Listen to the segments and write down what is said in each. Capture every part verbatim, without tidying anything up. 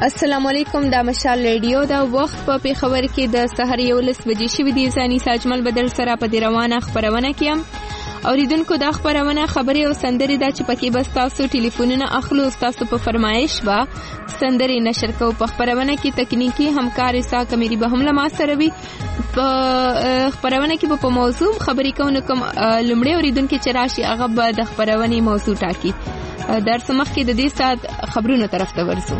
السلام علیکم، دا مشال ریډیو دا وخت په پیښور کې د سحر یولس بجې شوې دي. ځاني ساجمل بدل سره په دې روانه خبرونه کې اوریدونکو دا خبرونه خبري او سندري دا چې پکې بس تاسو ټلیفونونه اخلو، تاسو په فرمایش با سندري نشر کوو. په خبرونه کې تکنیکی همکار اسا کمیری به هم لما سره وي. په خبرونه کې په موضوع خبري کوو کوم لمړی اوریدونکو چې راشي هغه به د خبرونه موضوع ټاکي. درس مخ کې د دې سات خبرونو طرف ته ورسو.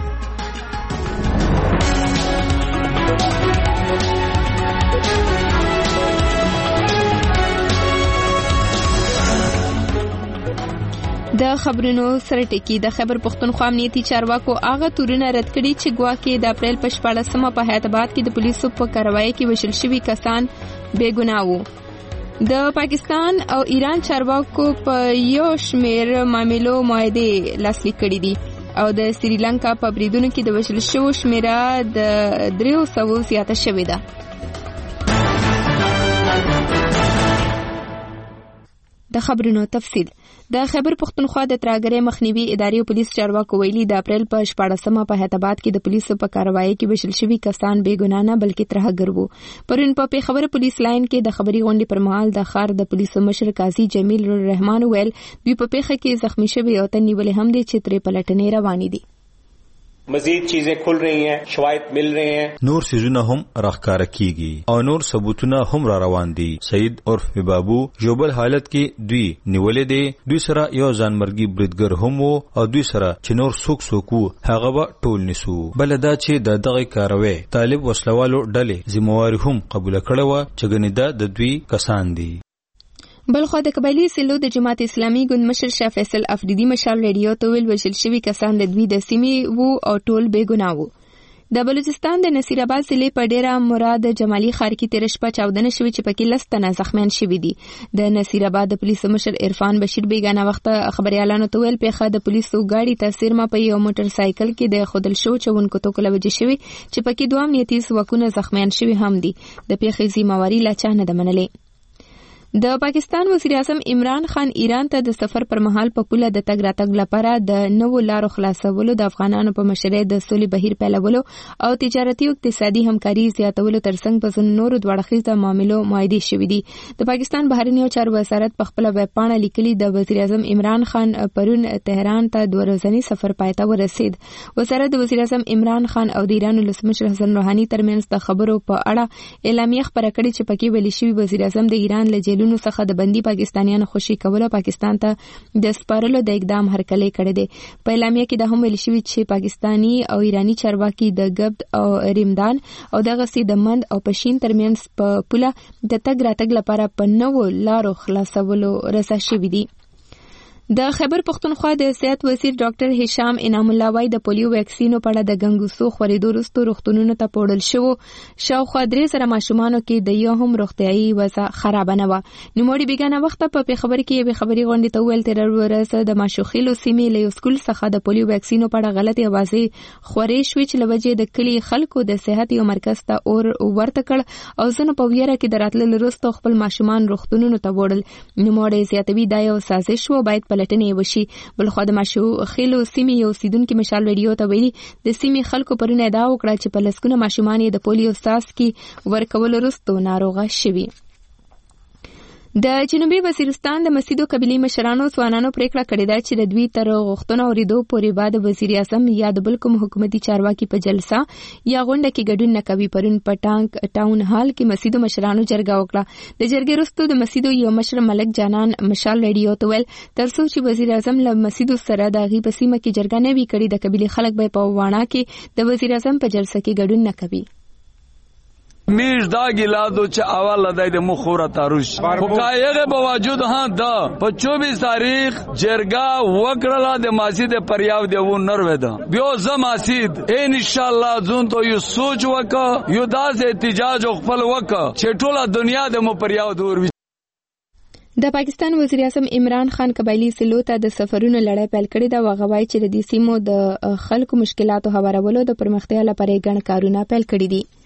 د خبرونو سره ټکی د خبر پښتونخوا امنیتي چارواکو هغه تورونه رد کړي چې ګواکې د اپریل په شپاړسمه په حیات آباد کې د پولیسو په کاروایی کې وشل شوي کسان بے ګناه وو. د پاکستان او ایران چارواکو په یو شمیر معاملو معاهده لاسلیک کړي دي او د سریلانکا په بریدونو کې د وشل شوو شمیره د دریو سوو زیاته شوې ده. د خبرونو تفصیل. د خیبر پختونخوا د ترهګرۍ مخنیوي ادارې پولیس چارواکو ویلي د اپریل په شپاړسمه په حیات آباد کې د پولیسو په کاروایی کې وشل شوي کسان بې ګناه نه بلکې ترهګر وو. پرون په پیښور پولیس لاین کې د خبري غونډې پر مهال د ښار د پولیسو مشر قاضي جمیل الرحمن ویل دوی په پیښه کې زخمی شوي او تن نیولې هم دي چې ترې پلټنې روانې دي. مزید چیزیں کھل رہی ہیں، شواهد مل رہے ہیں، نور سيزونه هم راخکاره کیږي او نور ثبوتونه هم را روان دي. سید عرف بابو جوبل حالت کې دوی نیولې دي. دوی سره یو ځانمرګي بریدګر هم وو او دوی سره چې نور څوک څوک هغه به ټول نیسو. بل دا چې د دغه کاروي طالب وسلوالو ډلې ذمہواری هم قبول کړه و چې ګنې دا د دوی کسان دي. بلخو د قبایلی سلو د جماعت اسلامي ګوند مشر شاه فیصل افریدي مشال ریډیو ته ویل وشل شوي کسان د دوی د سیمې وو او ټول بې ګناه وو. د بلوچستان د نصیر آباد ضلع په ډیره مراد جمالي ښار کې تیر شپه چاودنه شوې چې پکې لس تنه زخمیان شوي دي. د نصیر آباد د پولیسو مشر عرفان بشیر بیگانه وخت خبريالانو ته ویل پیښه د پولیسو گاډي تاثیر ما په یو موټر سایکل کې د خودل شو چونکو توکل وجه شوی چې پکې دوه امنیتي ځواکونه زخمیان شوي هم دي. د پیښې ذمہواری لا چا نه ده منلې. د پاکستان وزیر اعظم عمران خان ایران ته د سفر پر مهال په پوله د تګ راتګ لپاره د نوو لارو خلاصولو د افغانانو په مشرۍ د سولې بهیر پیلولو او تجارتي او اقتصادي همکاري زیاتولو ترڅنګ په ځینو نورو دوړخیزه معاملو معاهدې شوې دي. د پاکستان بهرنیو چارو وزارت په خپل ویب پاڼه لیکلي د وزیر اعظم عمران خان پرون تهران ته دوه ورځنی سفر پای ته ورسید. وزارت د وزیر اعظم عمران خان او د ایران ولسمشر حسن روحاني ترمنځ د خبرو په اړه اعلامیه خبره کړې چې پکې ویل شوی وزیر اعظم د ایران له جیلونو څخه د بندي پاکستانیانو خوشي کولو پاکستان ته د سپارلو د اقدام هرکلی کړی دی. په اعلامیه کې د هم ویل شوی چې پاکستانی او ایرانی چارواکي د ګبد او ریمدان او دغه سي د مند او پشین ترمنځ په پوله د تګ راتګ لپاره په نوو لارو خلاصولو رضا شوي دي. د خیبر پختونخوا د صحت وزیر ډاکټر هشام انعام الله وايي د پولیو ویکسینو په اړه د ګنګوسو خورېدو وروسته روغتونونو ته پوړل شو شاوخوا درې زره ماشومانو کې د یو هم روغتیايي وضع خراب نه و. نوموړي بیگانه وخت په پیښور کې یو خبري غونډه ته ویل تر ورسره د ماشوخیلو سیمې له سکول څخه د پولیو ویکسینو په اړه غلطي اوازې خورې شوې چې لوجه د کلی خلکو د صحت یو مرکز ته اور ورته کړ او زنه په ویره کې دراتل وروسته خپل ماشومان روغتونونو ته وړل. نوموړي زیاتوي دا یو سازش و باید پلټنې وشي. بلخو د ماشوخیلو سیمې یو سیدونکو مشال ریډیو ته ویلي د سیمې خلکو پرونه ادعا وکړه چې په لسګونه ماشومان د پولیو څاڅکي ورکول وروسته ناروغه شوي. د جنوبي وزیرستان د مسیدو قبيلي مشرانو ځوانانو پریکړه کړې ده چې د دوی تر غوښتنو اوریدو پورې بعد وزیر اعظم یا د بل کوم حکومتي چارواکي په جلسه یا غونډه کې ګډون نه کوي. پرون په ټانک ټاون هال کې مسیدو مشرانو جرګه وکړه. د جرګې وروسته د مسیدو یو مشر ملک جانان مشال ریډیو ته ویل ترڅو چې وزیر اعظم له مسیدو سره د غي په سیمه کې جرګه نه وی کړي د قبيلي خلک به په واڼه کې د وزیر اعظم په جلسه کې ګډون نه کوي. میش دا گیلادو چه اول لدای ده مخورا تاروش حقایق باوجود ها دا پا چوبیس تاریخ جرگا وکرلا ده ماسید پریاو ده وون نروه دا بیو زم آسید این انشاءاللہ زون تو یو سوچ وکا یو دا سے احتجاج اخفل وکا چه طولا دنیا ده مو پریاو دور وی. د پاکستان وزیر اعظم عمران خان قبایلی سلو ته د سفرونو لړۍ پیل کړې ده. وغوای چې د دې سیمو د خلکو مشکلاتو هوارولو د پرمختیا لپاره ګڼ کارونه پیل کړي دي.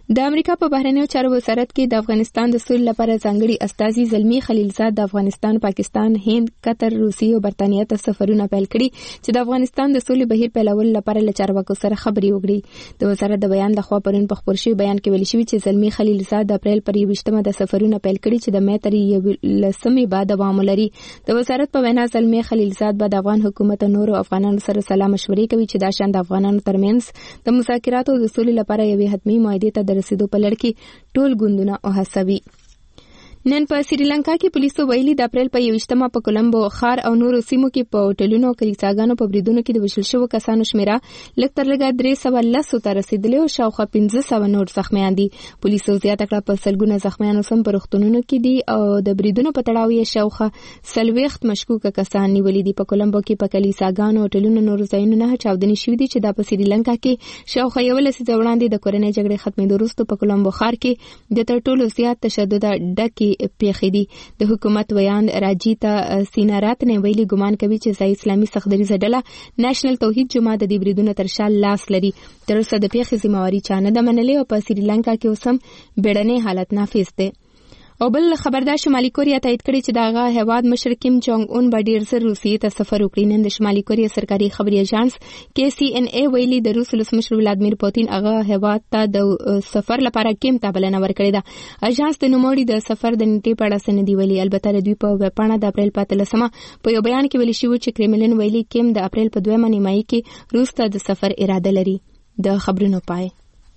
د امریکا په بهرنیو چارو وزارت کې د افغانستان د سولې لپاره ځانګړي استازي زلمی خلیلزاد د افغانستان، پاکستان، هند، قطر، روسیې او برتانیا ته سفرونه پیل کړي چې د افغانستان د سولې بهیر پیلولو لپاره له چارواکو سره خبرې وکړي. د وزارت د بیان لخوا پرون په خبر شوی بیان کې ویل شوی چې زلمی خلیلزاد د اپریل پر یوویشتمه د سفرونه پیل کړي چې د مې تر یولسمې بعد دوام لري. د وزارت په وینا زلمی خلیلزاد به د افغان حکومت او نورو افغانانو سره سلا مشورې کوي چې دا شان د افغانانو ترمنځ د مذاکراتو د سولې لپاره یوې حتمي معاهدې ته رسیدو په لړ کې ټول ګوندونه او هڅوي. نن په سریلانکا کې پولیسو ویلي د اپریل په یوویشتمه په کولمبو ښار او نورو سیمو کې په هوټلونو او کلیساګانو په بریدونو کې د وژل شوو کسانو شمیره لږ تر لږه درې سوه لسو ته رسیدلې او شاوخوا پنځه سوه نور زخمیان دي. پولیسو زیاته کړه په سلګونه زخمیان اوس هم په روغتونونو کې دي او د بریدونو په تړاو یې شاوخوا څلوېښت مشکوکه کسان نیولي دي. په کولمبو کې په کلیساګانو، هوټلونو، نورو ځایونو نه چاودنې شوې دي چې دا په سریلانکا کې شاوخوا یو لسیزه وړاندې د کورنۍ جګړې ختمېدو وروسته په کولمبو ښار کې د تر ټولو زیات تشدد ډکې پیښې دي. د حکومت ویان راجیتا سینارات نه ویلي ګمان کوي چې ځای اسلامي سختدریزه ډله نېشنل توحید جماعت د دې بریدونو تر شا لاس لري. تر اوسه د پیښې ذمہواري چا نه ده منلې او په سریلانکا کې اوس هم بیړنی حالت نافذ دی. او بل خبردار شمالي کوریا تایید کړی چې دغه هیواد مشر کیم جونګ اون به ډیر زر روسیې ته سفر وکړي. نن د شمالي کوریا سرکاري خبري اژانس کې سی ان ای ویلي د روس ولسمشر ولادمیر پوتین هغه هیواد ته د سفر لپاره کیم ته بلنه ورکړې ده. اژانس د نوموړي د سفر د نیټې په اړه څه نه دی ویلي. البته دوی په ویبپاڼه د اپریل په اتلسمه په یو بیان کې ویلي شوی چې کرملین ویلي کیم د اپریل په دویمه نیمایي کې روس ته د سفر اراده لري. د خبرونو پای.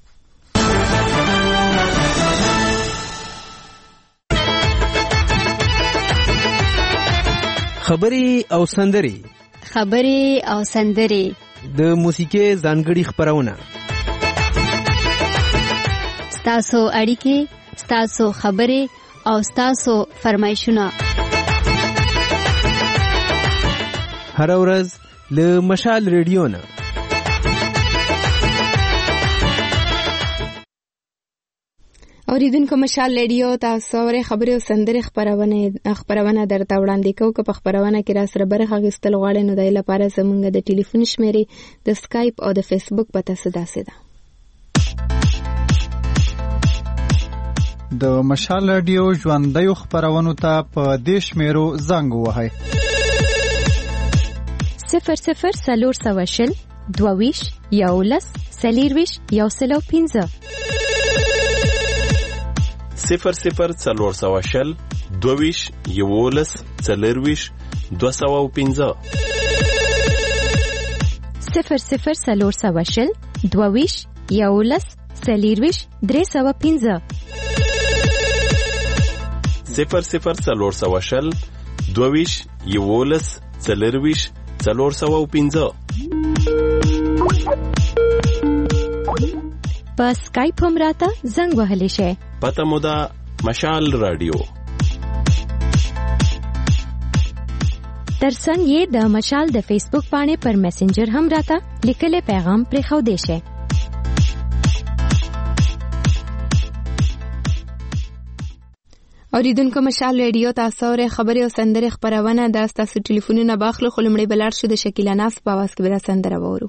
خبري او سندري خبري او سندري د موسیقي ځانګړي خبرونه ستاسو اړیکې ستاسو خبري او ستاسو فرمایشونه هر ورځ له مشال ریډیو نه. اوریدونکو مشال ریډیو تاسو اورئ خبري او سندري خبرونه خبرونه درته وړاندې کوو. که په خبرونه کې را سره برخه اخیستل غواړئ نو د لپاره زموږ د ټلیفون شمیرې د سکایپ او د فیسبوک پته داسې ده. د مشال ریډیو ژوندۍ خبرونه ته په دې شمیرو زنګ وهئ: صفر صفر څلور سوه شل دوه ویشت یولس څلېرویشت یو سل او پنځه صفر صفر څلور سوه شل دوه ویشت یولس څلېرویشت دوه سوه او پنځه صفر صفر څلور سوه شل دوه ویشت یولس څلېرویشت درې سوه پنځه صفر صفر څلور سوه شل دوه ویشت یولس څلېرویشت څلور سوه او پنځه. په سکایپ هم راته زنګ وهلی شئ. پته مو ده مشال رادیو. ترڅنګ یې د مشال د فیسبوک باندې پر میسنجر هم راته لیکلی پیغام پرېښودی شئ. اوریدونکو مشال ریډیو تاسو اورئ خبري او سندري خبرونه د تاسو ټلیفونونه باخلو خو لمړی بلار شو د شکیلا ناس په आवाज کې به سندره وورو.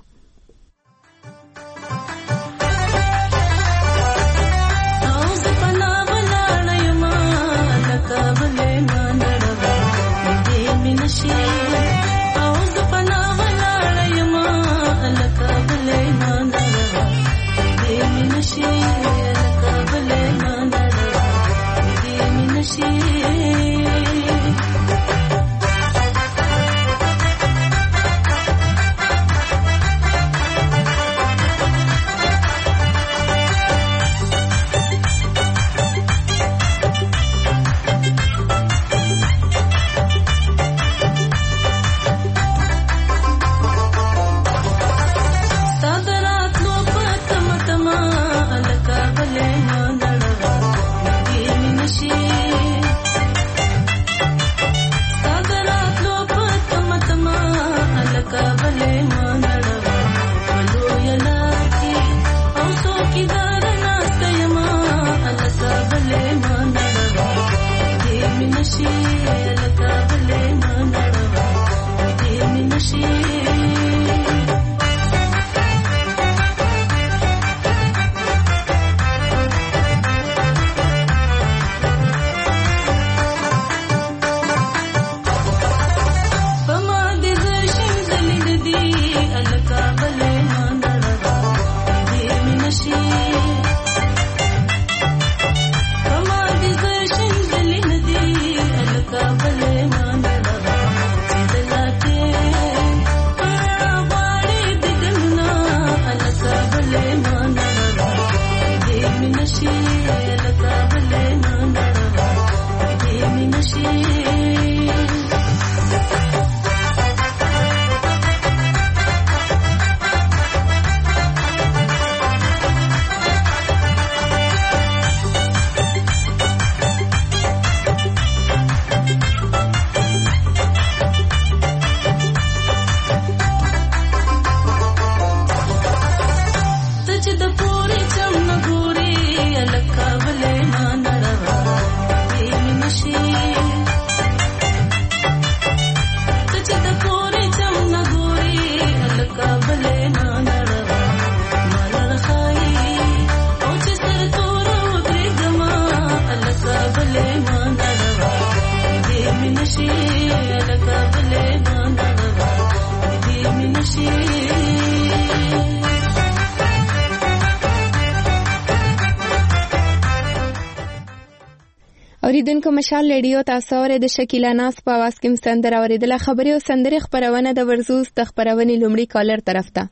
اوریدونکو مشال ریډیو تاسو اورئ د شکیلا ناز په आवाज کې سندره اوریدله. خبري او سندري خبرونه د ورزوز د خبرونې لومړی کالر طرف ته.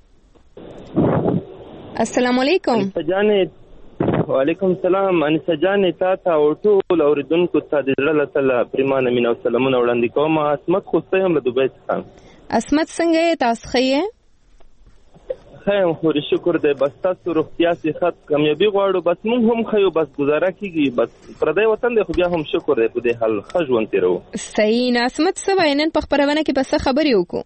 السلام علیکم. سجانه وعلیکم السلام. ان سجانه تاسو او ټول اوریدونکو ته د زړه له پریمانه مینه او سلامونه وړاندې کوم. اسمت خوسته هم له دوبۍ څخه. اسمت څنګه تاسو خیه؟ خیم خو شکر دی. بس تاسو روغتیا صحت کامیابی غواړو. بس مونږ هم خیو بس گزاره کیږي. بس پردی وطن دی خو بیا هم شکر دی په دې حال ښه ژوند تیرو. صحیح. ناسمت څه وایي نن په خبرونه کې بس خبرې وکړو.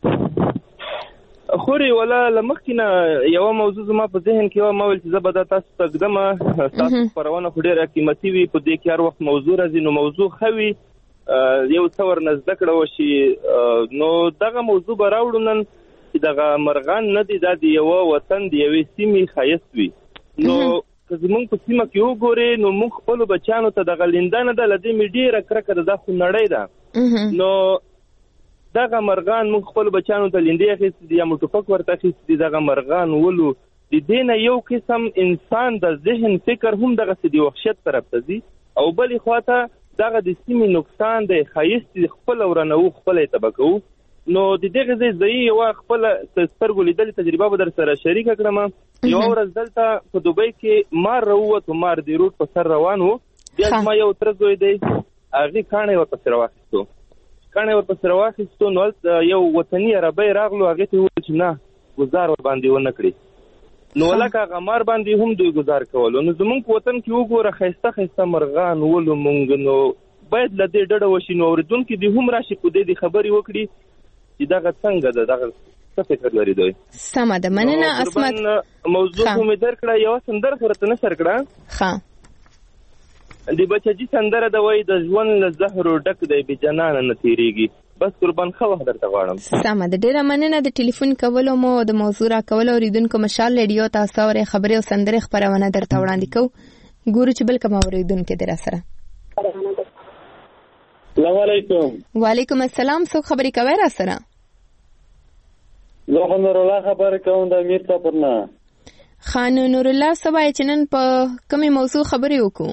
خوري ولا لمخکې نه یوه موضوع زما په ذهن کې وه. ما ویل چې زه به دا تاسو ته ږدمه. تاسو خپرونه خو ډېره قیمتي وي. په دې کې هر وخت موضوع راځي نو موضوع ښه وي یو څه ورنه زده کړه وشي. نو دغه موضوع به راوړو نن چې دغه مرغان نه دي دا د یوه وطن د یوې سیمې ښایست وي. نو که زمونږ په سیمه کې وګورې نو موږ خپلو بچیانو ته دغه لنده نه ده له دې مې ډېره کرکه ده. دا خو نړۍ ده. نو دغه مرغان موږ خپلو بچیانو ته لندې اخیستې دي یا مو ټوپک ورته اخیستې دي. دغه مرغان ولو د دې نه یو قسم انسان د ذهن فکر هم دغسې د وحشت طرف ته ځي او بلې خوا ته دغه د سیمې نقصان دی. ښایست خپله ورنوو خپله یې تبه کوو. نو د دغه ځای زه یوه خپله سترګو لیدلې تجربه به در سره شریکه کړم. یوه ورځ دلته په دوبۍ کې مار راووت. مار د روډ په سر روان و. بیا زما یو تره زوی دی هغې کاڼی ورپسې راواخیستو. کاڼی ورپسې راواخیستو نو هلته یو وطني عربی راغلو. هغې ته یې وویل چې نه ګزار ورباندې ونه کړي. نو لکه هغه مار باندې هم دوی ګزار کولو. نو زمونږ په وطن کې وګوره ښایسته ښایسته مرغان ولو مونږ. نو باید له دې ډډه وشي. نو اورېدونکي دې هم راشي په دې د خبرې وکړي چې دغه څنګه ده دغه څه فکر لري دوی. سمه ده. مننه اسمت. موضوع خو مې درکړه. یوه سندره خو راته نشر کړه. ښه د بچجي سندره ده وایي د ژوند له زهرو ډک دی بې جنانه نه تېرېږي. بس قربان ښه وخت درته غواړم. سمه ده. ډېره مننه د ټلیفون کولو مو د موضوع راکولو. اورېدونکو مشال ریډیو تاسو اورئ خبرې او سندرې خپرونه درته وړاندې کوو. ګورو چې بل کوم اورېدونکی دی را سره. السلام علیکم. وعلیکم السلام. څوک خبرې کوئ را سره؟ زه خو نورالله خبرې کوم د امیر څپر نه. ښه نو نورالله څه وایي چې نن په کومې موضوع خبرې وکړو؟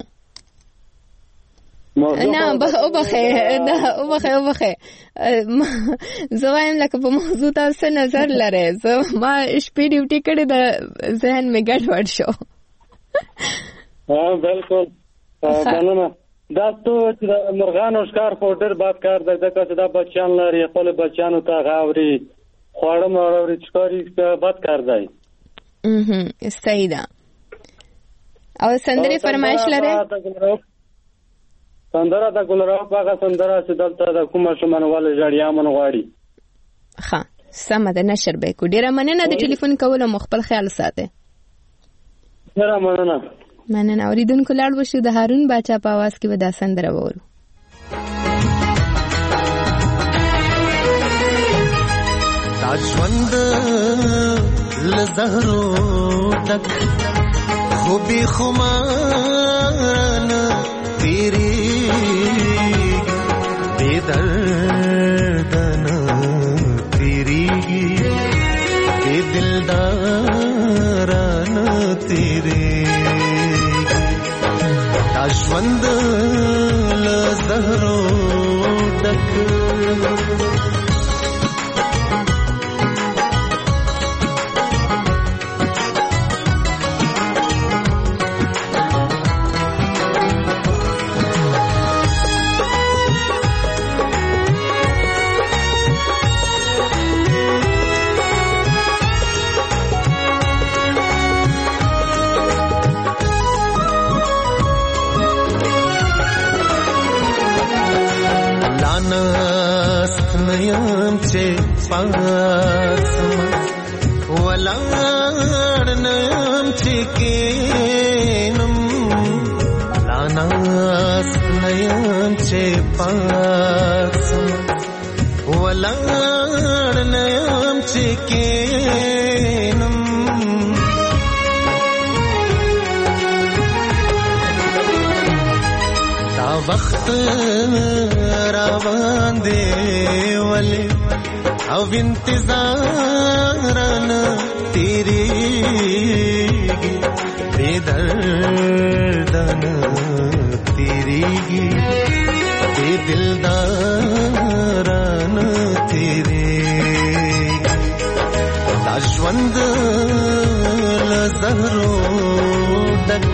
نه وبخې نه وبخې وبخې زه وایم لکه په موضوع تاسو نظر لرئ. زه ما شپې ډیوټي کړې ده ذهن مې ګډوډ شو. ها بالکل. مننه. دا ته چې د مرغانو ښکار خو ډېر بد کار دی ځکه چې دا بچیان لري خپلو بچیانو ته هغه اوري خواړه مه اوري ښکاري بد کار دی. صحیح ده. او سندرې فرمایش لرئ؟ سندره د ګلراب هغه سندره چې دلته د کوم ماشومان ولې ژړیا من غواړي. ښه سمه ده. نشر به کو. ډېره مننه د ټلیفون کولو. مو خپل خیال ساتئ. ډېره مننه. مننه. اوریدونکو لاړ وشو د هارون باچا په आवाज کې به دا سندره وورو. دا ژوند له زهرو ډک خوبې خمار نه تېرېږي بې درده نه تېرېږي بې دلداره نه تېرېږي. دا ژوند له زهرو ډک نیم چې پاسم ولاړ نیم چې کینم لاناس نیم چې پاسم ولاړ نیم چې کینم دا وخت روان دی ولی او انتظارن تیریگی بے دردن تیریگی ژوند له زهرو ډک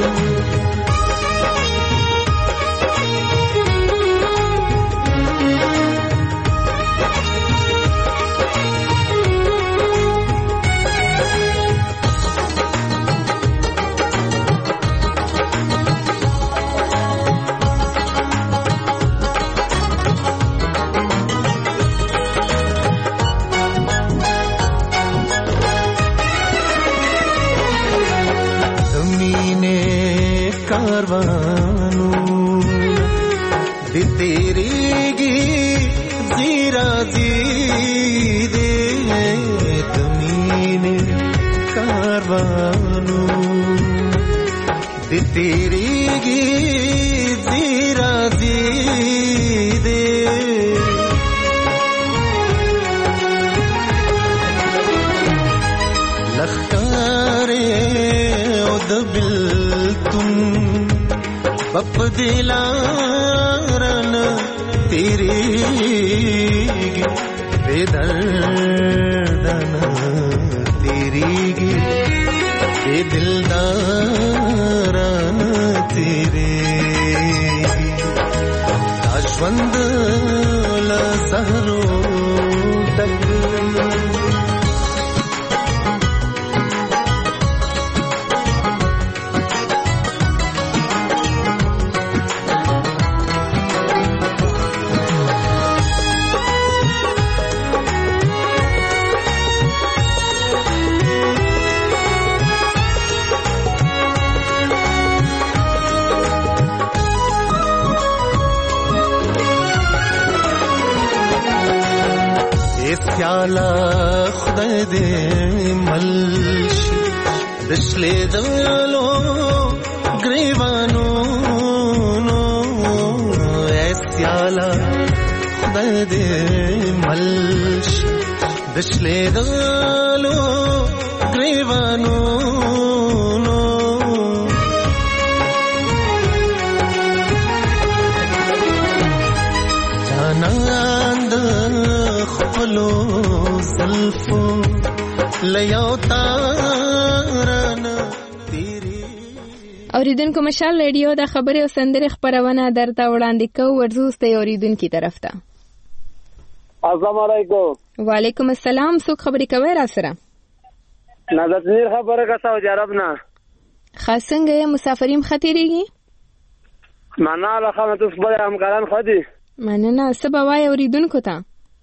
کاروانو د تیریږي زیرا زی دې د مینې کاروانو د تیریږي زیرا زی دې لخکارې او د بلتون بپ دلارن تیریگی بے دردن تیریگی بے دلدارن تیریگی اشوند لزهرو تک سیالا خدای دې ملشي دشلې دلو گریوانو نو سیالا خدای دې ملشي دشلې دلو گریوانو نو جانان خپلو زلفو لیاو تارن تیری اوریدونکو مشال ریډیو د خبرې او سندرې خبرونه درته وړاندې کوو ورځو ته اوریدونکو طرف ته السلام علیکم وعلیکم السلام څوک خبرې کوي را سره نازنیر خبره کا سعودي عرب نه خاصنګ مسافریم خطرېږي معنا له خامت خبره همکاران خدي مننه سبا وای اوریدونکو ته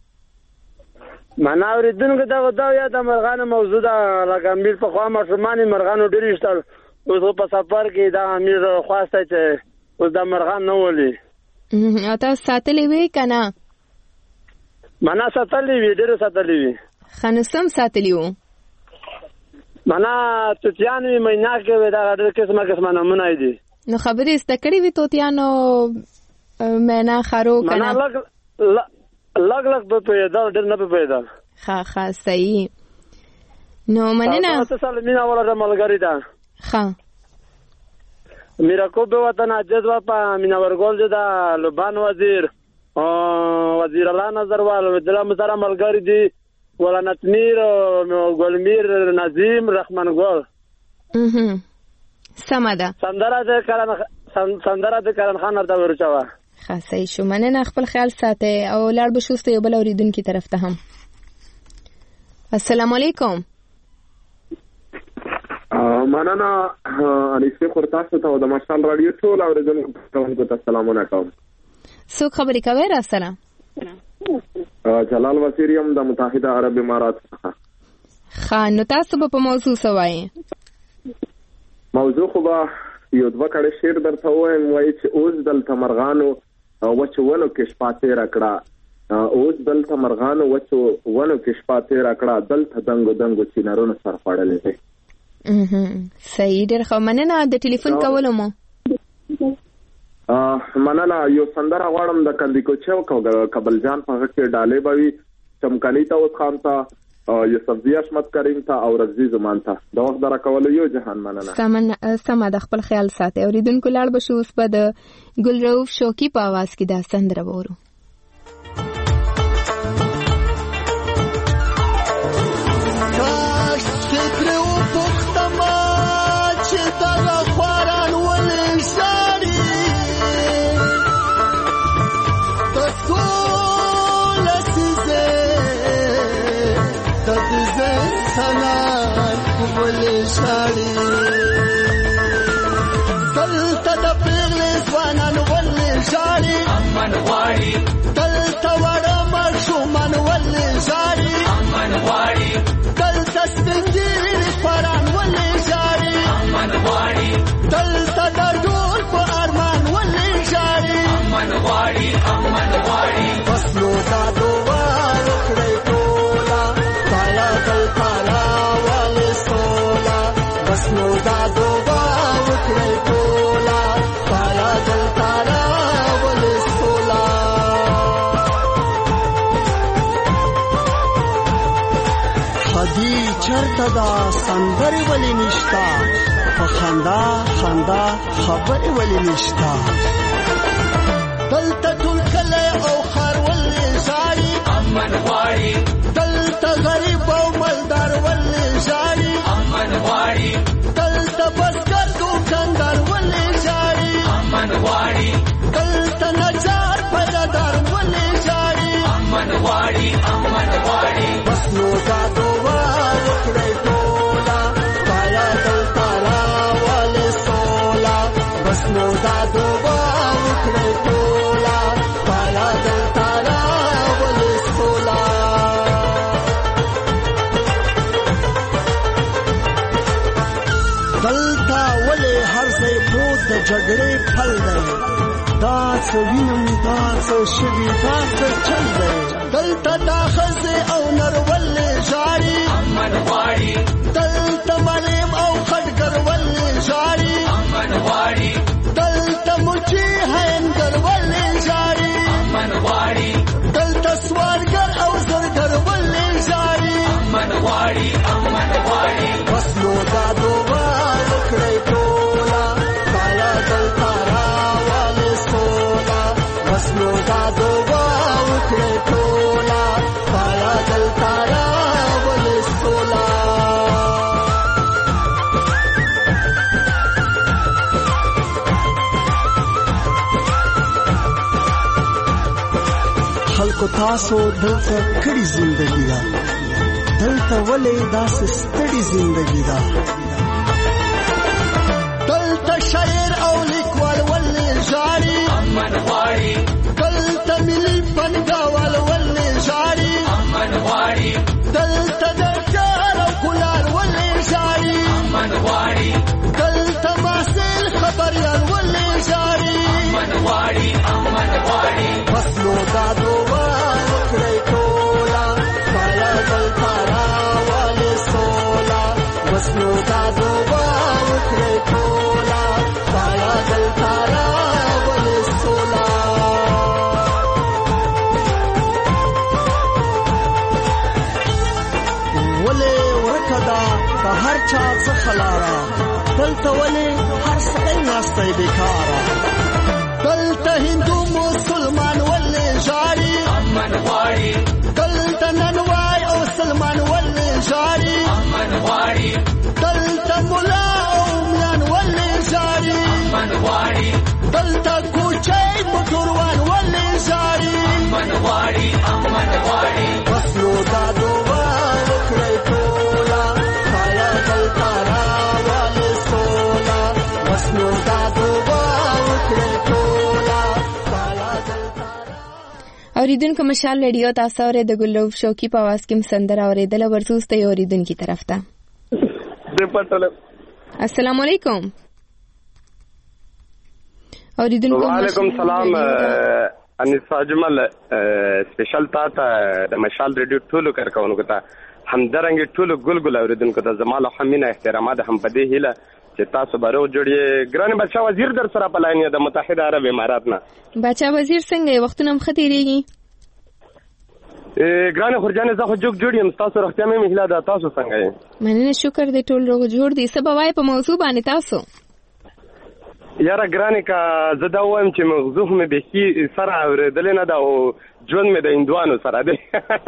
معنا اوریدونکو دا دا یا د مرغانو موضوع ده لکه امیر په خوا ماشومان مرغانو ډېر شتل اوس په سفر کې دا امیر خواسته چې اوس د مرغان نه ولي او تاسو ساتلې وی کنه معنا ساتلې وی ډېر ساتلې وی خنسم ساتلې وو معنا توتیانو مینا کې دا ډېر قسمه قسمه نمونه دي نو خبرې استکړې وی توتیانو مینا خارو کنه معنا لګ لګ لګ په پیدا ډېر نه په پیدا ها ها صحیح نو مننه تاسو سره مینا ولا ملګری ده ها میرا کو به وطن اجد وا په مینا ورګول ده لبان وزیر او وزیر الله نظروال دله مزره ملګری دي ولا نتمیر ګلمیر نظیم رحمان ګل اها سماده سندره د کارن سندره د کارن خان ورته ورچوا خاصه شو مننه خپل خیال ساته او لړ بشوسته یو بل اوریدونکو طرف ته هم السلام علیکم مننه انیسه خورتاسو ته د مشال رادیو ټول اوریدونکو ته سلامونه کوم څوک خبرې کوي را سره جلال وزیریم د متحده عرب امارات څخه خان نو تاسو په موضوع سوای موضوع خو به یو دوه کړه شعر درته وایم وایي چې اوس دلته مرغانو وچو ونو کې شپه تېره کړه اوس دلته مرغانو وچو ونو کې شپه تېره کړه دلته دنګو دنګو چینارونو سر خوړلی دی صحیح ډېر ښه مننه د ټلیفون کولو مو مننه یو سندره غواړم د کندي کوچو کابل جان په هغه کې ډالې به وي چمکاني ته اوس خان ته یوسفزي حشمت کریم ته او رضوی زمان ته د وخت در کولو یو جهان مننه سمه د خپل خیال ساتي اوریدونکو لاړ بشو اوس په د ګلروف شوقي په आवाज کې دا سندره وورو God امن غواړي دلته وړه ماشومان ولې ژاړي امن غواړي دلته سپین ږیري پران ولې ژاړي امن غواړي دلته د ډول په ارمان ولې ژاړي امن غواړي امن غواړي بس نو دا دعا وکړئ ټوله تالا دلته راولې سوله بس نو دا دعا وکړئ ټوله تالا دلته راولې سوله خدي چرته دا سندرې ولې نشته په خندا خندا خبرې ولې نشته دلته ټول کلی او ښار ولې ژاړي امن غواړي دلته غریب او مالدار ولې ژاړي امن غواړي دلته بزګر دوکاندار ولې ژاړي امن غواړي دلته نجار پیدادار ولې ژاړي امن غواړي امن غواړي بس نو دا دعا وکړئ ټوله تایا دلته راولې سوله بس نو دا دعا وکړئ ټوله تایا دلته راولې سوله دلته ولې هر ځای پروت د جګړې پل دی دا څه وینم دا څه شوي دا څه چل دی دلته دا ښځې او نر ولې ژاړي امن غواړي دلته معلم او خټګر ولې ژاړي امن غواړي دلته مچي هینګر ولې ژاړي امن غواړي دلته سوالګر او زرګر ولې ژاړي امن غواړي امن غواړي بس نو دا دعا وکړئ ټوله تایا دلته راولې سوله بس نو دا دعا وکړئ ټوله تایا دلته راولې سوله خلکو تاسو دلته کړي زندګي ده دلته ولې داسې ستړي زندګي ده دلته شاعر او لیکوال ولې ژاړي امن غواړي دلته ملي فنګاوال ولې ژاړي امن غواړي دلته دکار او کولار ولې ژاړي امن غواړي دلته محسن خبریال ولې ژاړي امن غواړي امن غواړي بس نو دا دعا وکړئ ټوله تایا دلته راولې سوله بس نو دا دعا وکړئ ټوله تایا دلته راولې سوله ولې ورکه ده په هر چا څخه لاره دلته ولې هر سړی ناستی بېکاره دلته هندو مسلمان ولې ژاړي امن غواړي دلته ننوای او سلمان ولې ژاړي امن غواړي دلته ملا او میان ولې ژاړي امن غواړي دلته کوچی موټروان ولې ژاړي امن غواړي امن غواړي بس نو دا دعا وکړئ ټوله تایا دلته راولې سوله بس نو دا دعا وکړئ ټوله تایا دلته اوریدونکو مشال ریډیو تاسو اورئ د ګلروب شوقي په आवाज کې مسندر اوریدل ورسوس ته اوریدونکو طرف ته السلام علیکم اوریدونکو وعلیکم السلام انیسا جمل سپیشل تا ته د مشال ریډیو ټولو کارکونکو ته همدارنګه ټولو ګلګل اوریدونکو ته زما له همینه احترامات هم په دې هیله چې تاسو برو جوړی ګران بچا وزیر در سره پلاینه د متحده عرب امارات نه بچا وزیر څنګه وختونه مخ تیریږي ګران خورجان زه خو جوړ جوړیم تاسو رښتیا مې مهلا ده تاسو څنګه یې مننه شکر دې ټول روغ جوړ دي سبا وای په موضوع باندې تاسو یاره ګرانې کا زه دا وایم چې موضوع مې بهي سره اورېدلې نه ده او ژوند مې د هندوانو سره دی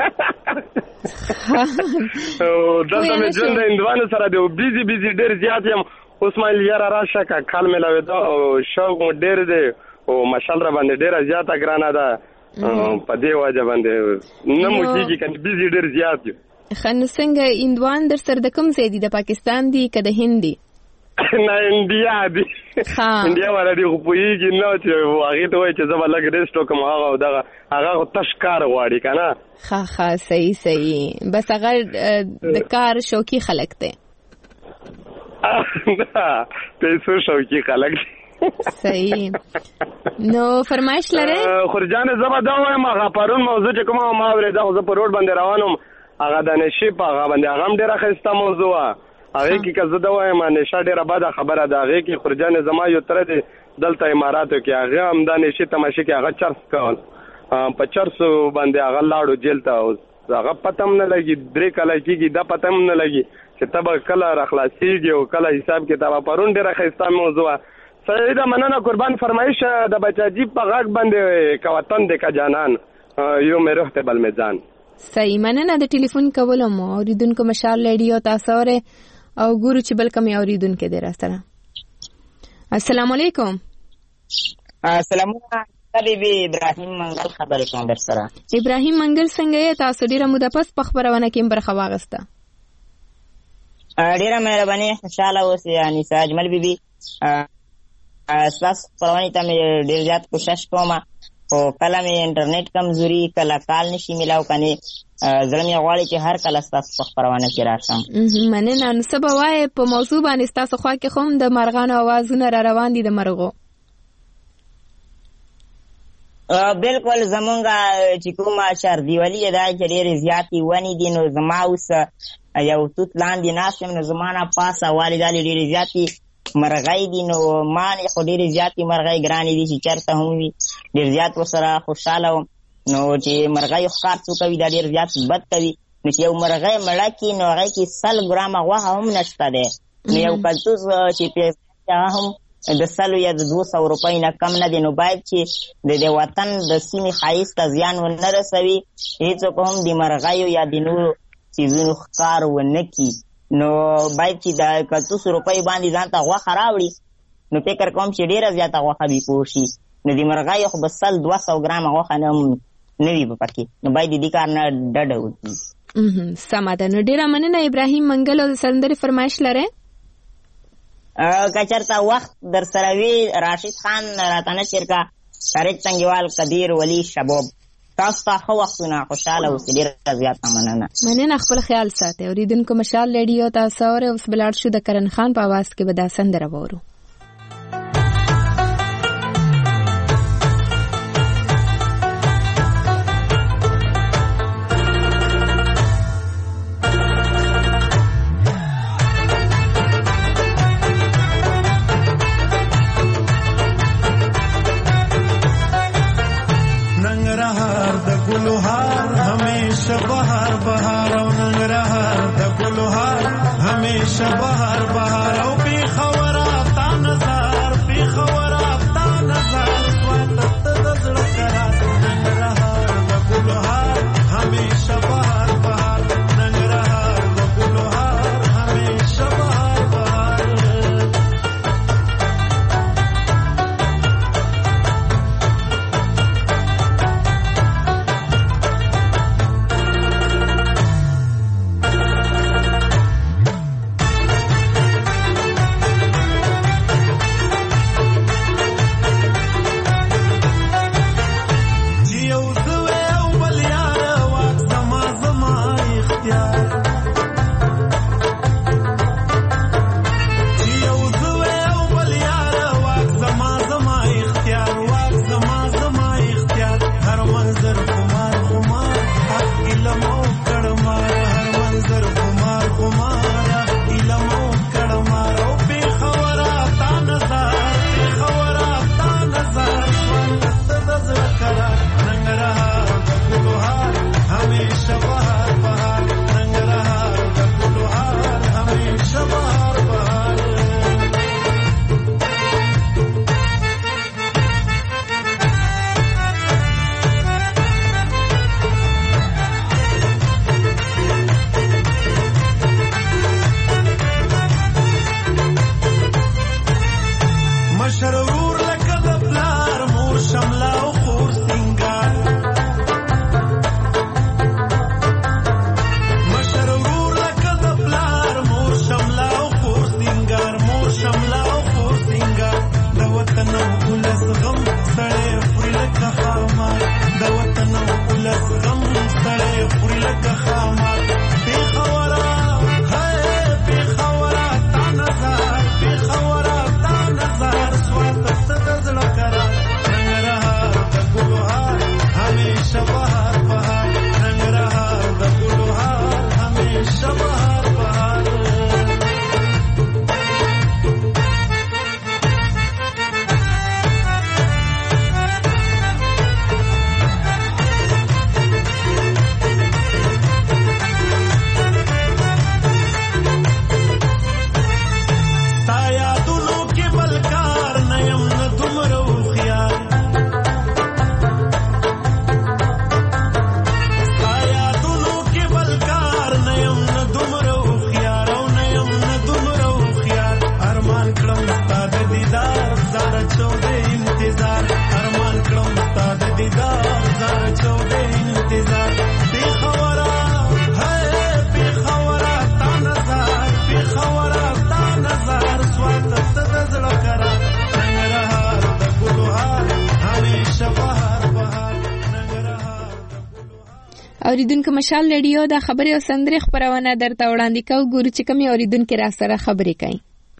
دلته مې ژوند د هندوانو سره دی او بیزي بیزي ډېر زیات یم اوس ما یاره راشه که کال مې لوېده او شوق مو ډېر دی او مشال را باندې ډېره زیاته ګرانه ده په دې وجه باندې نه مو کېږي که بیزي ډېر زیات یو ښه نو څنګه هندوان در سره د کوم ځای دي د پاکستان دي که د هند دي نه انډیا دی انډیا والا دی خو پوهېږي نه چې هغې ته وایي چې زه به لږ ریسټ وکړم هغه او دغه هغه خو تش کار غواړي که نه ښه ښه صحیح صحیح بس هغه د کار شوقي خلک دی نه پیسو شوقي خلک دی صحیح نو فرمایش لرئ خورجانې زه به دا وایم هغه پرون موضوع چې کومه ما اورېده خو زه په روډ باندې روان وم هغه د نشې په هغه باندې هغه هم ډېره ښایسته موضوع وه هغې کې که زه ده وایم نشه ډېره بده خبره ده هغې کې خورجانې زما یو تره دی دلته اماراتو کې هغه هم دا نشې تماشې کې هغه چرس کول په چرسو باندې هغه لاړو جیل ته هغه پته هم نه لګي درې کاله کېږي دا پته هم نه لګي چې ته به کله راخلاصېږي او کله حساب کتاب پرون ډېره ښایسته موضوع وه صحیح ده مننه قربان فرمایش د بچاجي په غږ باندې که وطن دی که جانان یو مې روح ته بل مې ځان صحیح مننه د ټلیفون کولو مو اورېدونکو مشال ریډیو تاسو اورئ او ګورو چې بل کوم اورېدونکی دی را سره السلام علیکم السلام حبیبي ابراهیم منګل خبرې کوم در سره ابراهیم منګل څنګه یې تاسو ډېره موده پس په خپرونه کې برخه واغسته ډېره مهرباني خوشحاله اوسئ انیسه اجمل بیبي ستاسو خپرونې ته مې ډېر زیات کوشش کوم خو کله مې انټرنیټ کمزوري کله کال نشي میلاو کنې زړه مې غواړي چې هر کله ستاسو په خپرونه کې راشم مننه نو څه به وایې په موضوع باندې ستاسو خوا کې خو هم د مرغانو اوازونه را روان دي د مرغو بالکل زمونږ چې کومه چاردیوالي ده چې ډېرې زیاتې ونې دي نو زما اوس یو توت لاندې ناست یم نو زما نه پاسه والې دالې ډېرې زیاتې مرغۍ دي نو ما خو ډېرې زیاتې مرغۍ ګرانې دي چې چېرته هم وي ډېر زیات ورسره خوشحاله وم نو چې مرغۍ ښکار څوک کوي دا ډېر زیات بد کوي نو چې یو مرغۍ مړه کړي نو هغې کې سل ګرامه غوښه هم نشته دی نو یو کلتوز چې پیسې هغه هم د سلو یا د دوه سوه روپۍ نه کم نه دی نو باید چې د دې وطن د سیمې ښایست ته زیان ونه رسوي هېڅوک هم د مرغیو یا د نورو څیزونو ښکار ونه کړي نو باید چې د کلتوس روپۍ باندې ځان ته غوښه راوړي نو فکر کوم چې ډېره زیاته غوښه به پوه شي نو د مرغیو خو به سل دوه سوه ګرامه غوښه نه نه وي په پکې نو باید د دې کار نه ډډه وکړي سمه ده نو ډېره مننه ابراهیم منګل او د سندرې فرمایش لرئ که چېرته وخت در سره وي راشد خان راته نشر کا شریک څنګهوال قدیر ولی شباب تاسو ته ښه وختونه خوشحاله اوسئ ډېره زیاته مننه مننه خپل خیال ساتئ اورېدونکو مشال ریډیو تاسو اورئ اوس به لاړ شو د کرن خان په اواز کې به دا سندره واورو بهار بهار او ننګرهار د ګلوهار همیشه بهار بهار او بي خبره تا اوریدونکو مشال رادیو د خبري او سندري خبرونه درته وړاندې کوي. ګورو چې کومي اوریدونکو را سره خبرې کوي.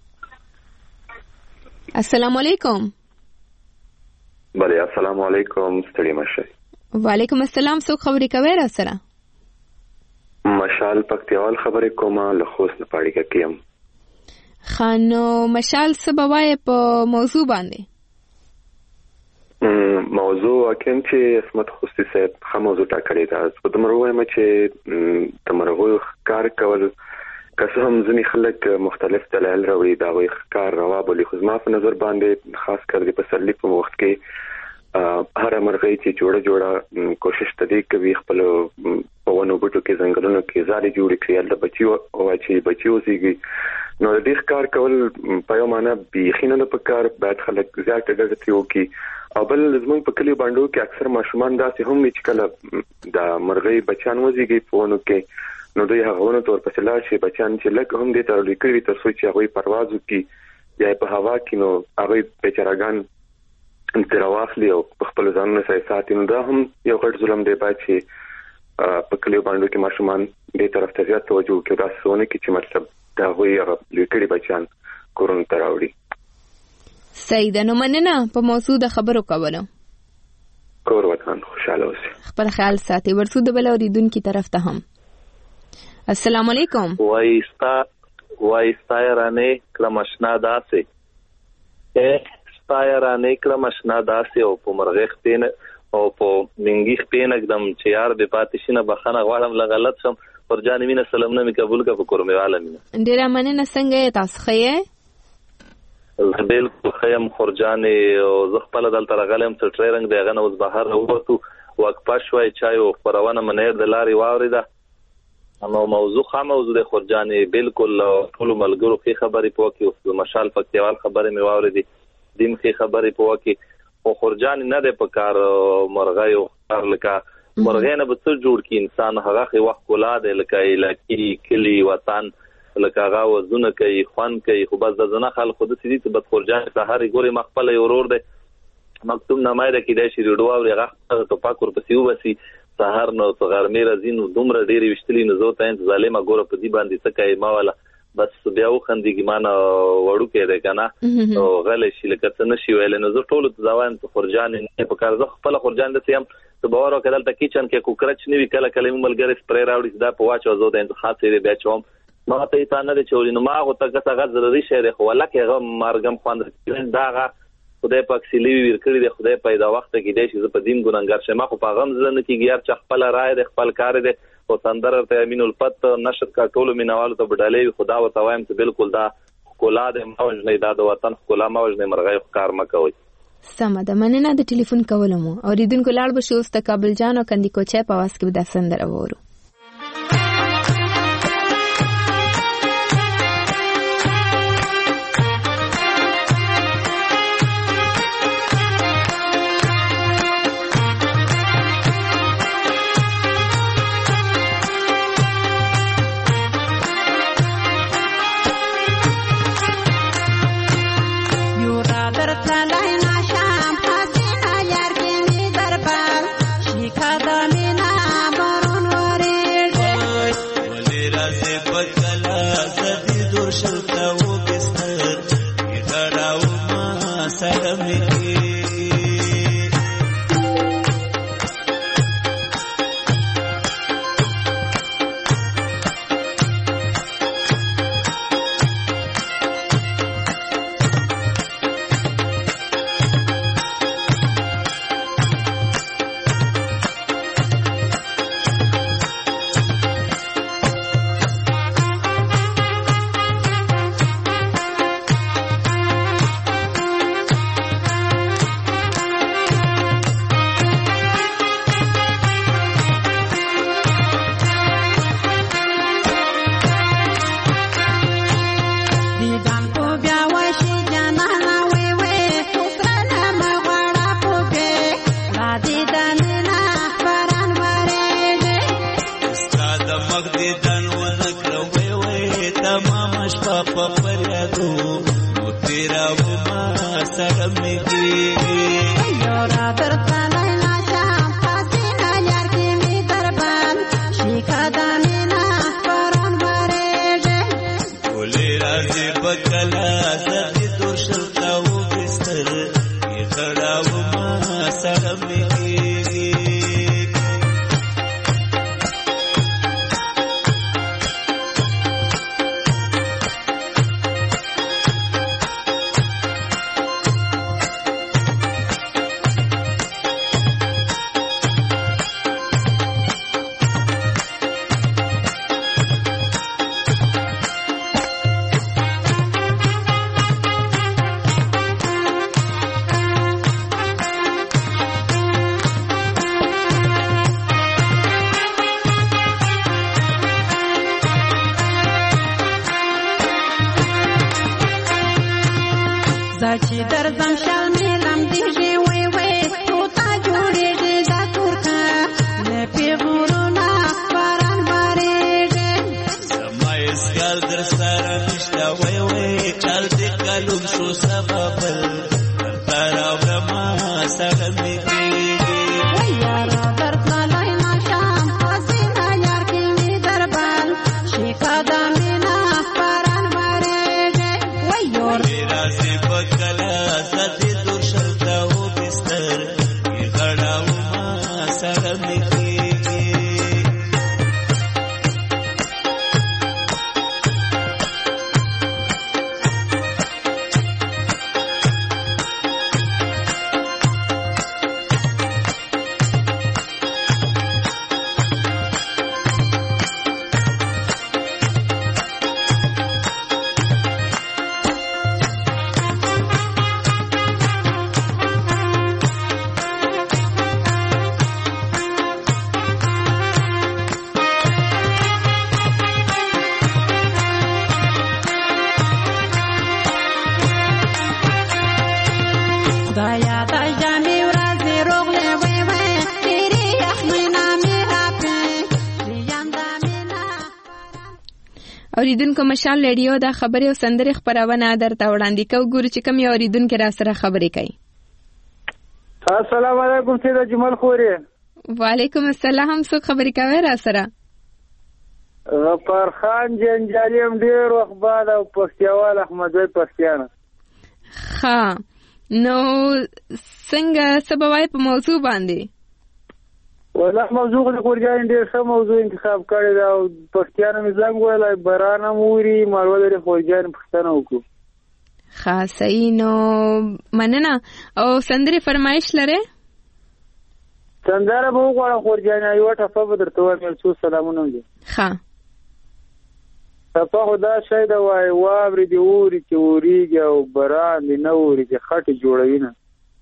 السلام علیکم. بله السلام علیکم. ستړي مشه. وعلیکم السلام. څوک خبرې کوي را سره؟ مشال پکتیوال خبرې کومه له خوست نه پاړی کېم. خانو مشال سبوای په موضوع باندې. موضوع اکن چې اسمت خوستی صاحب خه موضوع ټاکلې ده. په دمر وایم چې تمرغو کار کول که هم ځنی خلک مختلف دلایل راوړي دا وي کار روا بولی خو ما په نظر باندې خاص کر د پسرلی په وخت کې هر مرغۍ چې جوړه جوړه کوشش تدې کوي خپل په ونو بوټو کې ځنګلونو کې ځالې جوړې کړي د بچیو او چې بچیو سیږي نو دې کار کول په یو معنا بيخینه نه پکار باید خلک زیات ډېر تیو کې او بل زموږ په کلی باندې کې اکثر ماشومان داسې هم چې کله د مرغۍ بچان وزيږي په ونو کې نو دوی هغه ونه تور په چلا شي بچان چې لکه هم دې تر لیکري تر سوچ هغه پرواز وکي یا په هوا کې نو هغه بیچارهګان تر واخلي او خپل ځانونه سره ساتي نو دا هم یو غټ ظلم دی باید چې په کلی باندې کې ماشومان دې طرف ته زیات توجه کوي دا سونه کې چې مطلب دا وایي هغه لیکري بچان کورن تراوړي. صحیح ده. نو مننه په موضوع د خبرو کولو. کور وطن خوشاله اوسئ. خپل خیال ساتئ. ورسو د بل اوریدونکو طرف ته هم. السلام علیکم. وایستا وایستا رانه کلمشنا داسه ستا رانه کلمشنا داسه او په مرغخ پین او په منګیخ پین اقدم چې یار به پاتشینه بخنه غواړم ل غلط شم پر جان مینه سلام نه می قبول کا فکر می والا مینه ډیر مننه. څنګه تاسو خې بالکل خیم خورجان او زغپل دلته غلم څ ټریننګ دغه نو بهر وروته وک پښوي چایو پرونه منیر د لاري واوریده نو موضوع خامه موضوع د خورجان بالکل ټول ملګرو کې خبرې پوکي او مشال پکتیوال خبرې می واوریدي دیم کې خبرې پوکي او خورجان نه د پکار مرغای او لکه مرغې نه به څه جوړ کی انسان هغه وخت کولاد لکه لکی کلی وطن لکه هغه وزونه کوي خوان کوي خو بس د زنه خلک خود سړي ته بد خورجان سهار ګوري مخبل اورور ده مکتوب نامه کې د شریډو او هغه ته پاکور پسیو وسی سهار نو غرمې رازینو دومره ډېری وشتلی نو زه ته ظالما ګوره په دې باندې څه کوي ما والا بس بیا وخندېږي مانه وړو کې ده کنه او غلې شي لکه څه نشي ویل نو زه ټول ځوان ته خورجان نه په کار زه خپل خورجان د سیم ته باور وکړل ته کیچن کې کوکرچ نیوي کله کله ملګری سپری راوړي دا په واچو زه د خاصې بیا چوم ما ته تا نه چوري نو ما غو ته څنګه ضروري شهر خو ولکه غو مرګم خواند داغه خدای پاک سلی ویر کړی دی خدای پیدا وخت کې دی چې په دین ګناګار شمه خو په غم زنه کې ګیار چ خپل رائے د خپل کار دی او سندر ته امین الفت نشر کا ټول مینوال ته بډالې خدا و توایم ته بالکل دا کولاد موج نه دا د وطن کولا موج نه مرغې کار مکوي. سمه ده. مننه د ټلیفون کولمو اوریدونکو لاړ بشو است کابل جان او کندی کوچه په واس کې د سندر اورو. Shikada mina barun wari سره مېږي چې درځم شال مې لم دیږي وای وای تو تا جوړېږي دا تورکه نه پیغورونه باران بارېږي زما اسګال در سره نشته وای وای چل دې کلوم شو سببل درته راوړمه سره مې کېږي وای یاره درتللی نشم په سینه یار کې مې دربل چې قدم مې نه باران بارېږي وای یار راځي کلا ساتي دور شلتا او بستر کې غړاو ما سره مېږي اوریدونکو مشال ریډیو د خبري او سندري خبرونه درته وړاندې کوي ګورو چې کوم یو اوریدونکو را سره خبرې کوي. السلام علیکم سیده جمال خوري. وعلیکم السلام څوک خبرې کوي را سره؟ غفار خان جنجالي هم ډیر وخت بعد او پښتیوال احمد وای پښتیانه. ها نو څنګه سبوای په موضوع باندې؟ والله موضوع د خورجان ډیر ښه موضوع انتخاب کړی دا او پښتیانه مې زنګ ویلای باران موري مالول د خورجان پښتنه وکړو. ښه صحیح نو مننه او سندري فرمایش لره؟ سندره به وغواړم خورجان یو ټپه به درته وایم څو سلامونه دي. ښه ټپه خو دا شی ده وایي واورې دې اوري چې اورېږي او باران دې نه اوري چې خټې جوړوي نه.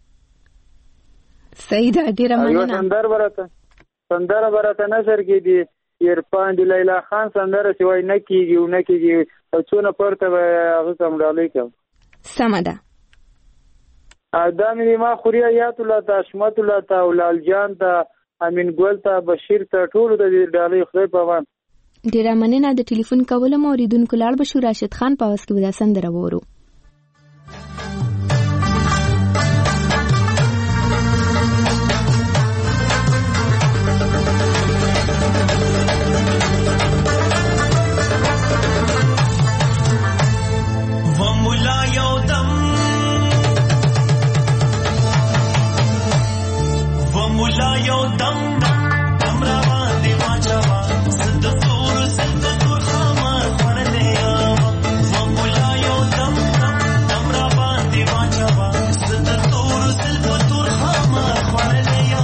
صحیح ده ډېره مننه. یو سندر به راته سندره به راته نشر کېږي عرفان د لیلا خان سندره چې وایي نه کېږي او نه کېږي او څونه پورته به هغه کم ډالۍ کوم. سمه ده. دا مې ما خوري حیات الله ته حشمت الله ته او لال جان ته امین ګل ته بشیر ته ټولو د دې ډالۍ خدای په امان. ډېره مننه د ټلیفون کولو مو اوریدونکو لاړ بشو راشد خان په اواز کې به دا سندره وورو. مولا یو دم دم را باندې واچوا ست تور ست تور خامار خړلې یا مولا یو دم دم را باندې واچوا ست تور ست تور خامار خړلې یا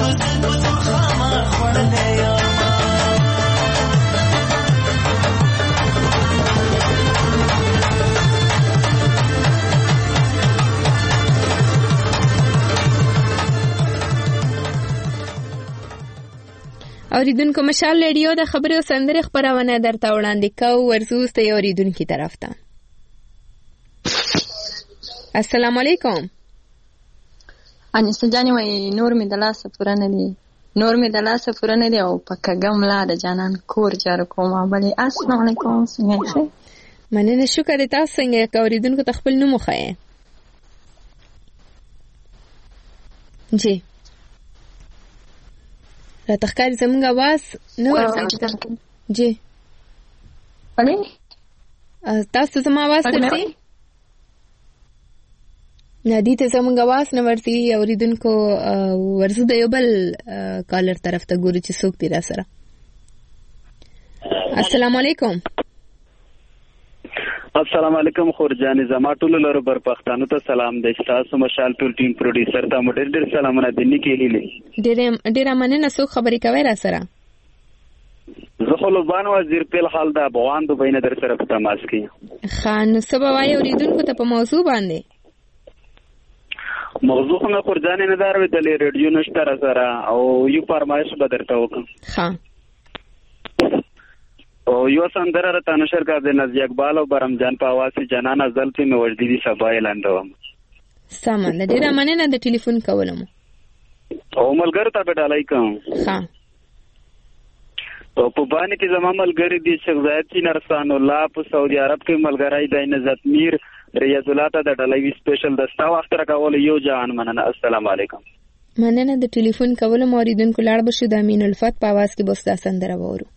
سور زل په تور خامه خوړلې یم اوریدونکو مشال ریډیو د خبرو سندره خبرونه درته وړاندې کوو ورزو ست یو اوریدونکو طرف ته. السلام علیکم. انیس جانې وای نور می د لاس پورنه دي نور می د لاس پورنه دي او پکګم لا د جانان کور جار کوم بلې. السلام علیکم. څنګه مننه شکر تاسو څنګه اوریدونکو تخپل نوم خوایې جی را تخکاری زمونږ आवाज نه ورته جی بلې تاسو زما आवाज ترسي ندی ته زمونږ आवाज نه ورتي اوریدونکو ورزو د یو بل کالر طرف ته ګوري چې څوک دی را سره. السلام علیکم. السلام علیکم خورجان زما ټول لرو بر پښتانو ته سلام د تاسو مشال ټول ټیم پروډوسر ته مډر ډیر سلامونه دني کې هیله ډیر ډیر مننه څوک خبرې کوي را سره. زه خو لوبان وزیر په حال د افغان د بینه در سره په تماس کې خان سبا وای اوریدونکو ته په موضوع باندې موضوع نه خورجان نه داروي د ریډیو نشته را سره او یو فرمایش به درته وکم. ها او یو سندره را تنشر کا د نزی اقبال او برم جان په आवाज جنان ازل په موجدي دي سبا اعلانوم. سامان ډیر مننه د ټلیفون کولم او ملګر ته بدلای کوم. ها او په باندې کې زما ملګری دي شیخ زاید نرسان الله په سعودي عرب کې ملګری دی نزت میر ریاض الله ته د ډلوي سپیشل دستا وخت راکول یو جان مننه. السلام علیکم. مننه د ټلیفون کولم اوریدونکو لاړ بشو د امین الفت په आवाज کې بوستا سندره وورو.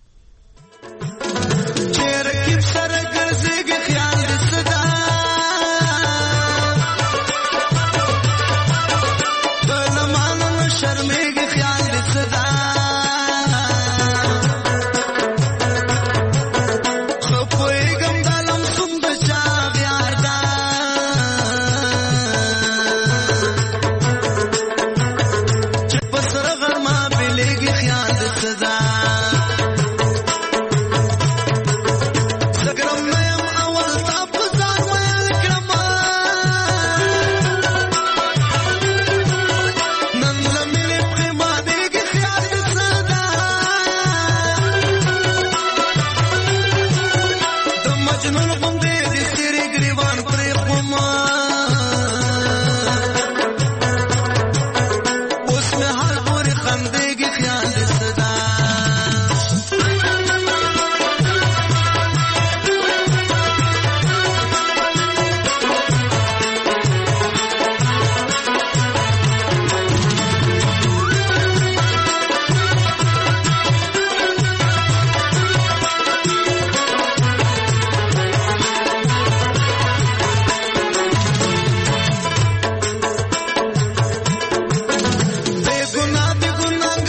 Begunah begunah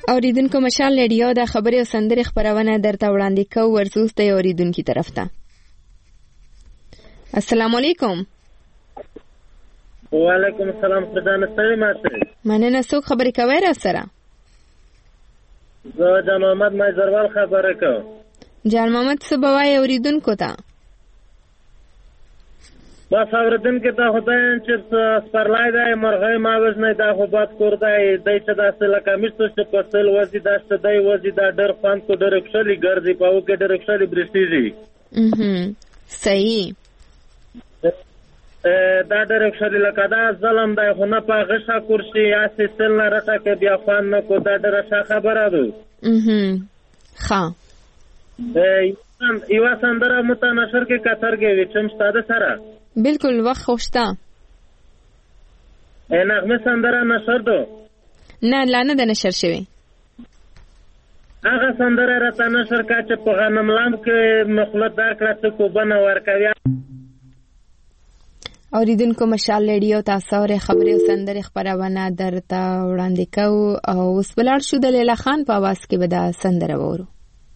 اوریدونکو مشال ریډیو د خبري او سندري خبرونه درته وړاندې کوو ورسوس ته اوریدونکو طرف ته. السلام علیکم. وعلیکم السلام. خدانه ستړي ماته مننه. څوک خبرې کوي را سره؟ زه جان محمد مایزروال خبره کوم. جان محمد څه بوای اوریدونکو ته؟ بس اوریدونکو ته خدای چې سپرلای دی مرغۍ ماوز نه دا خو باد کور دی دای چې داسې لکه میشتو چې په سل وځي دا چې دی وځي دا ډېر خوند کو ډېر ښکلي ګرځي په هغو کې ډېر ښکلي برېښېږي. صحیح. دا ډېر ښکلي لکه دا ظلم دی خو نه په هغه ښه کورشي هسې سل نه راټکه بیا خوند نه کو دا ډېره ښه خبره ده. ښه یوه سندره مو ته نشر کې کترګې وي چې ستا د سره بالکل وخت خو شته. نغمه سندره نشر دو؟ نه لا نه ده نشر شوې. هغه سندره راته نشر کا چې په غنم لام کې مخلط دار کړه څه کوبه نه ورکوي. اوریدونکو مشال ریډیو تاسو اورئ خبري او سندري خبرونه درته وړاندې کوو او اوس بلار شو د لیلا خان په आवाज کې به دا سندره وورو.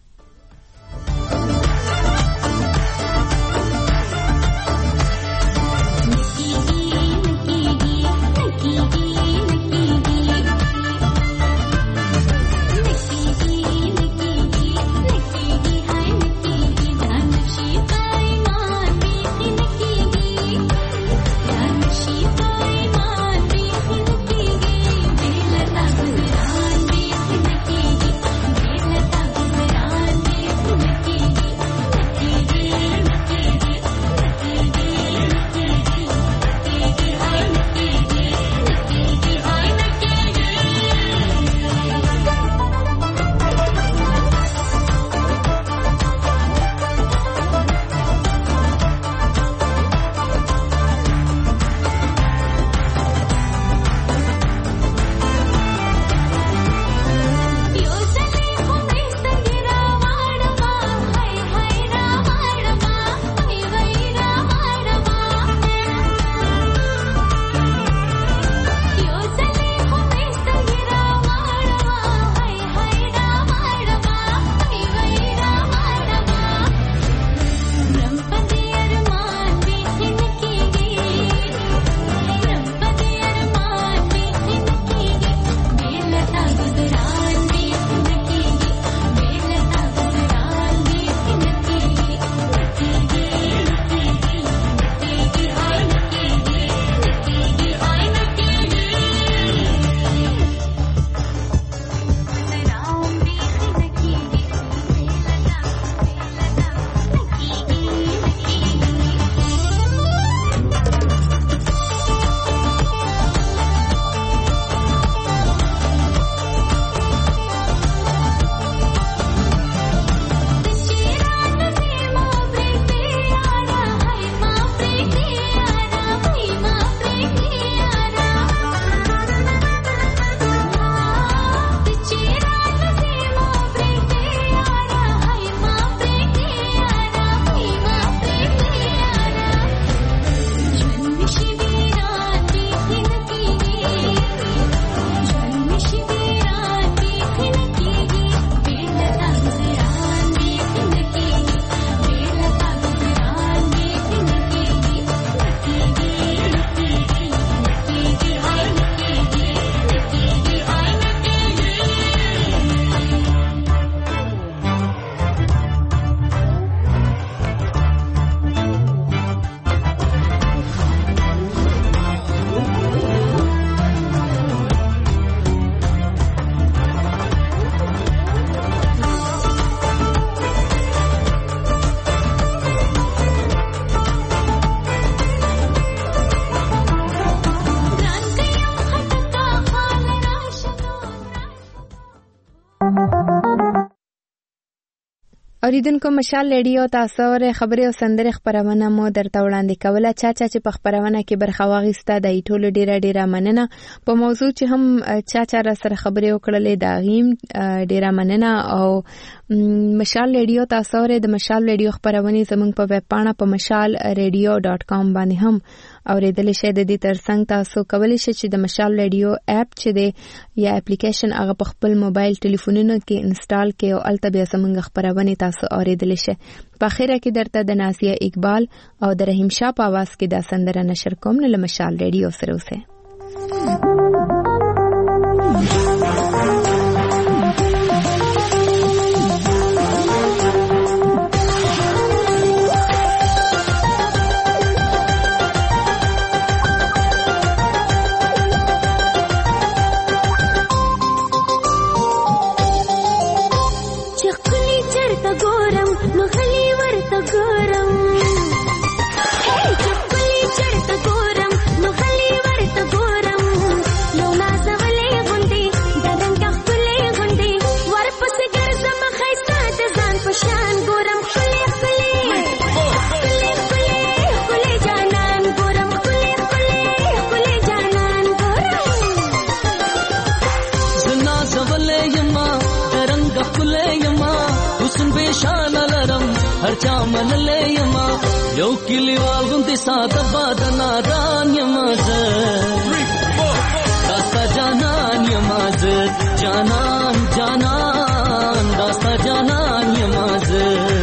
اوریدونکو مشال ریډیو تاسو ور خبري او سندري خبرونه مو درته وړاندې کوله. چا چا چې په خبرونه کې برخه واغسته د ټولو ډیره ډیره مننه. په موضوع چې هم چا چا را سره خبري وکړلې دا غیم ډیره مننه. او مشال ریډیو تاسو ور د مشال ریډیو خبرونه زموږ په ویب پاڼه په مشال ریډیو ډاټ کام باندې هم اوریدل شئ. د دې ترڅنګ تاسو کولی شئ چې د مشال ریډیو اپ چې دی یا اپلیکیشن هغه په خپل موبایل ټلیفونونو کې انسټال کړئ او الته بیا زموږ خبرونه تاسو اوریدل شئ. په اخره کې درته د نازیه اقبال او د رحیم شاه په आवाज کې دا سندره نشر کوم. نو مشال ریډیو سره اوسئ. یو کلیوال غوندې ساده بادنا دان یماز داستا جانان یماز جانان جانان داستا جانان یماز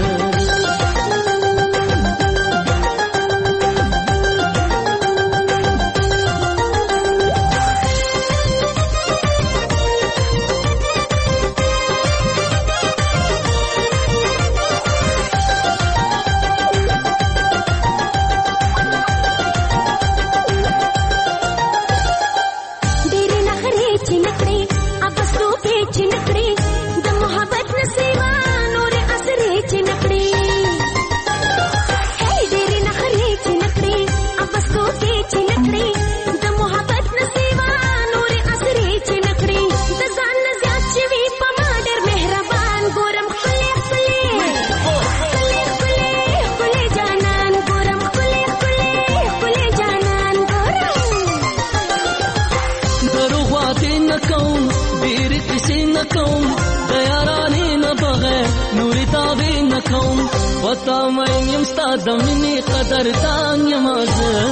وتا مې يم ستاد مني قدر دان یماز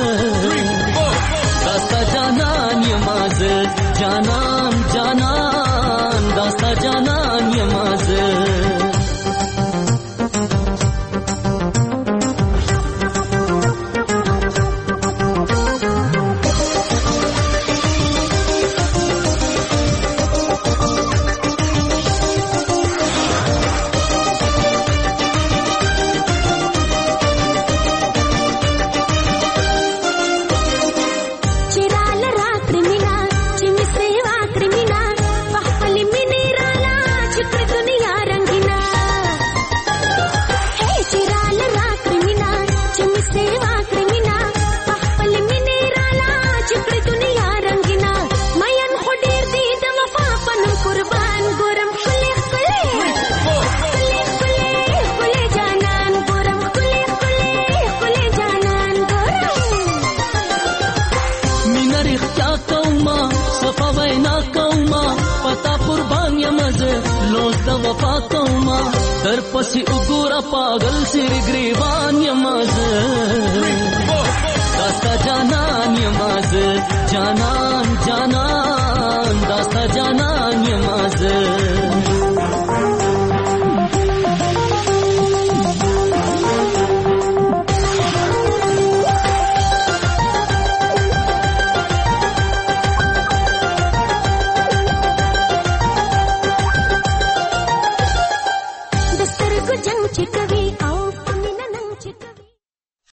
داستا جانان یماز جانان جانان داستا جانان یماز پسی وګورا پاگل سر گریوان یم